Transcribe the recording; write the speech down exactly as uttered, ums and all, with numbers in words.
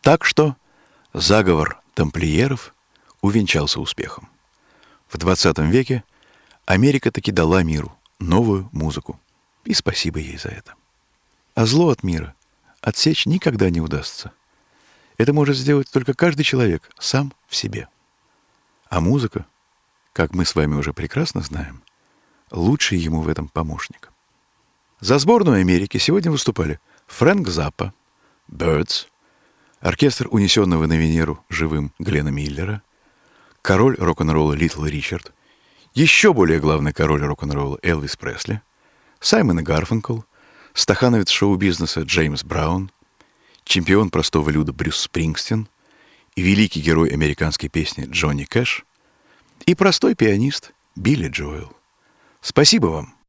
Так что заговор тамплиеров увенчался успехом. В двадцатом веке Америка таки дала миру новую музыку. И спасибо ей за это. А зло от мира отсечь никогда не удастся. Это может сделать только каждый человек сам в себе. А музыка, как мы с вами уже прекрасно знаем, лучший ему в этом помощник. За сборную Америки сегодня выступали Фрэнк Заппа, Бёрдс, оркестр унесенного на Венеру живым Глена Миллера, король рок-н-ролла Литл Ричард, еще более главный король рок-н-ролла Элвис Пресли, Саймон и Гарфанкл, стахановец шоу-бизнеса Джеймс Браун, чемпион простого люда Брюс Спрингстин и великий герой американской песни Джонни Кэш и простой пианист Билли Джоэл. Спасибо вам!